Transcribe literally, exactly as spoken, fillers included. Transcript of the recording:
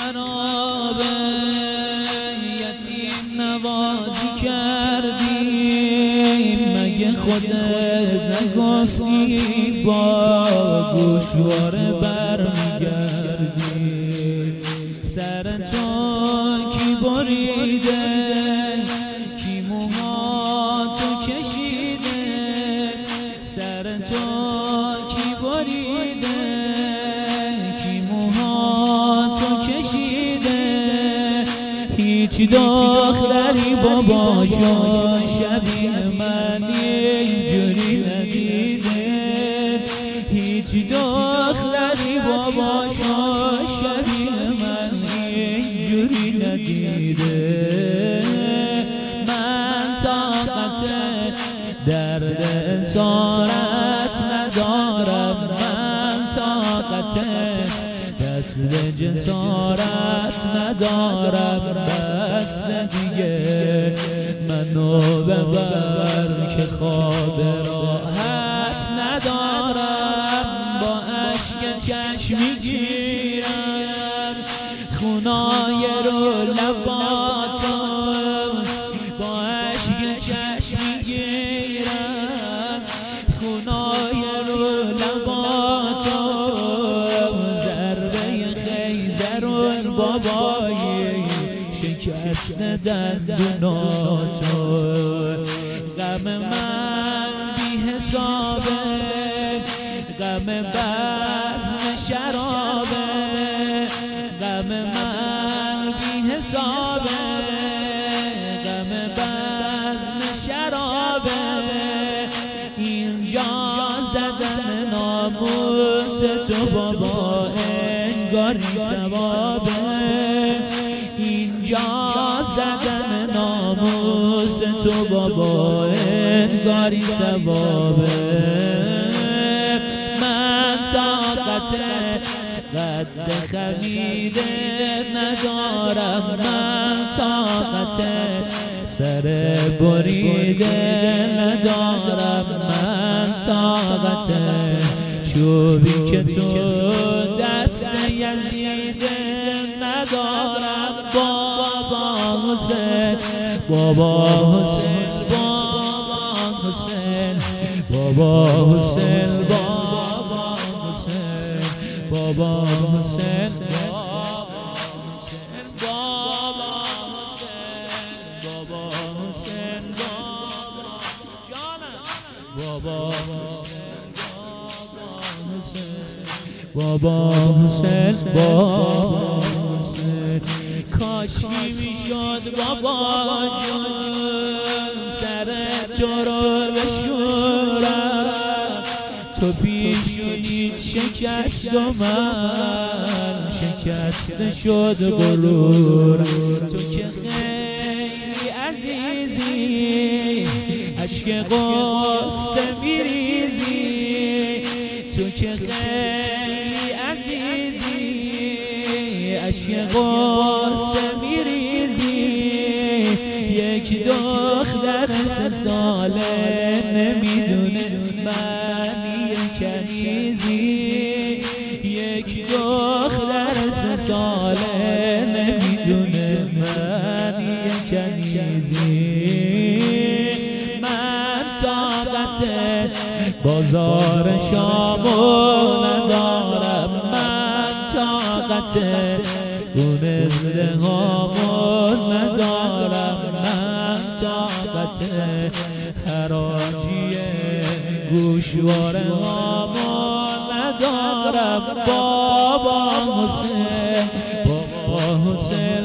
خرابه یتیم نوازی کردی مگه خودت نگفتی با گوشواره برمیگردی سر تو کی بریده کی موهاتو کشیده سر تو کی بریده کی موهاتو کشیده هیچ دختری باباشو شبیه من اینجوری ندیده هیچ دختری باباشو شبیه من اینجوری ندیده من طاقت درد اسارت ندارم من طاقت دست جسارت ندارم بس دیگه منو ببر که خواب راحت ندارم با اشک چشم میگیرم خونای رو لباتو با اشک چشم میگیرم خونای رو لباتو ضربه خیزرون بابایی شکست دندوناتو غم من بی حسابه غم بزم شرابه غم من بی حسابه غم بزم شرابه اینجا زدن ناموس تو بابا انگاری ثوابه اینجا زدن ناموس تو بابا انگاری ثوابه من طاقت قد خمیده ندارم من طاقت سر بریده ندارم من طاقت چوبی که تو دست یزیده ندارم بابا حسین بابا حسین بابا حسین بابا حسین بابا حسین بابا حسین بابا حسین بابا حسین بابا حسین بابا حسین بابا حسین کاشکی میشد بابا جون سر تو رو بشورم تو پیشونیت شکست و من شکست شد غرورم تو که خیلی عزیزی اشک غصه میریزی تو که خیلی عزیزی اشک غصه میریزی یک دختر سه ساله نمیدونه معنی کنیزی یک دختر سه ساله نمیدونه معنی کنیزی من طاقت بازار شامو ندارم من طاقت گونه زدهامو ندارم من طاقت حراجی گوشواره هامو ندارم بابا حسین بابا حسین